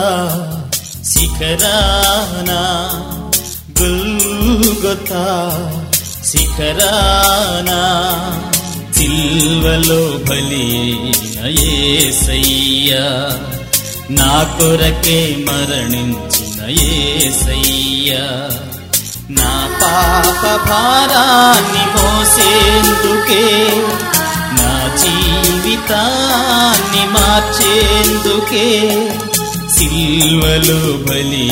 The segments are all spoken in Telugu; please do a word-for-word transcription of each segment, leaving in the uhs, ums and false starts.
శిఖరాన గొల్గొతా శిఖరాన సిల్వలో బలి యేసయ్యా నా కొరకే మరణించిన యేసయ్యా నా పాప భారాన్ని మోసేందుకే నా జీవితాన్ని మార్చేందుకే సిల్వలో బలి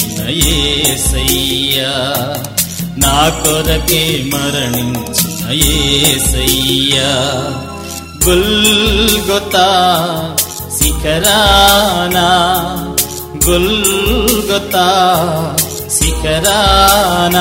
యేసయ్యా నా కొరకే మరణించిన యేసయ్యా గొల్గొతా శిఖరాన గొల్గొతా శిఖరాన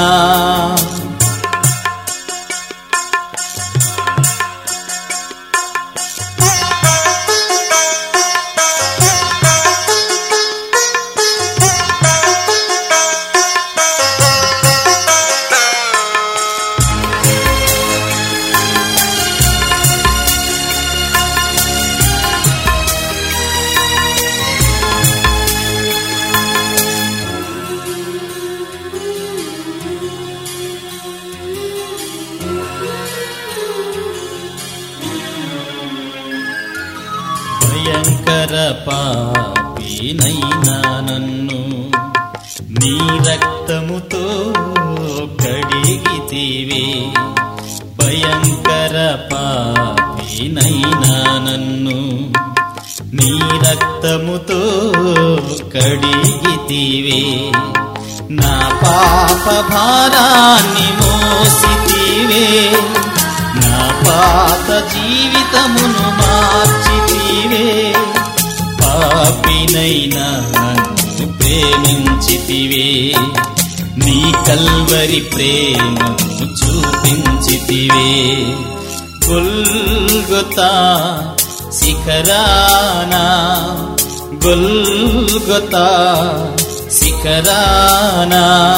భయంకర పాపినైనా నన్ను నీ రక్తముతో కడిగితివే భయంకర పాపినైనా నన్ను నీ రక్తముతో కడిగితివే నా పాప భారాన్ని మోసితివే నా పాత జీవితమును మార్చితివే పాపినైనా నన్ను ప్రేమించితివే నీ కల్వరి ప్రేమను చూపించితివే గొల్గొతా శిఖరాన గొల్గొతా శిఖరాన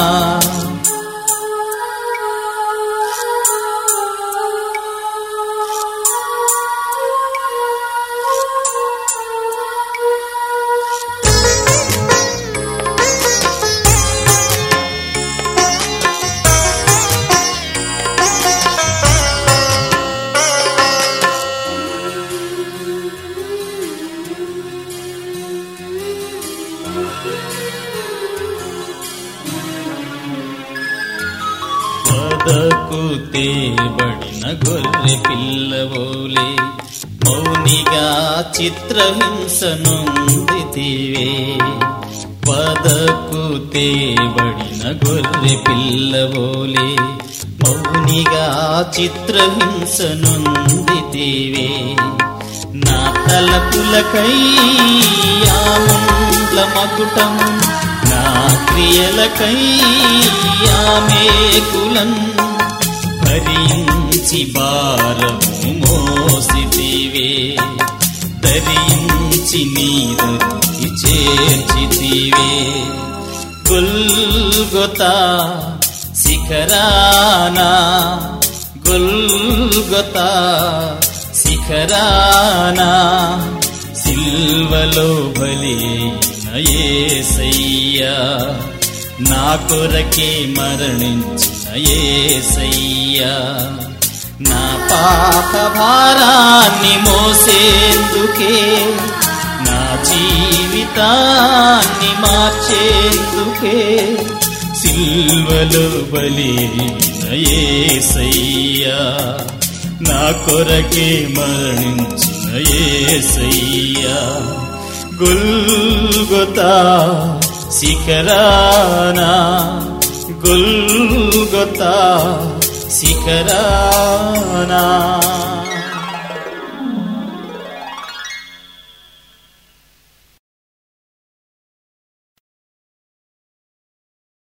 వదకు తేబడిన గొర్రె పిల్లవోలే మౌనిగా చిత్రహింస నొందితివే వదకు తేబడిన గొర్రె పిల్లవోలే మౌనిగా చిత్రహింస నొందితివే నా తలపులకై ఆముండ్ల మకుటము నా క్రియలకై ఆమేకులన్ భరించి భారము మోసితివే ధరించి నీదరికి చేర్చితివే గొల్గొతా శిఖరాన గొల్గొతా శిఖరాన సిల్వలో బలి యేసయ్యా నా కొరకే మరణించిన యేసయ్యా నా పాప భారాన్ని మోసేందుకే నా జీవితాన్ని మార్చేందుకే సిల్వలో బలి యేసయ్యా నా కొరకే మరణించిన యేసయ్యా గొల్గొతా శిఖరాన గొల్గొతా శిఖరాన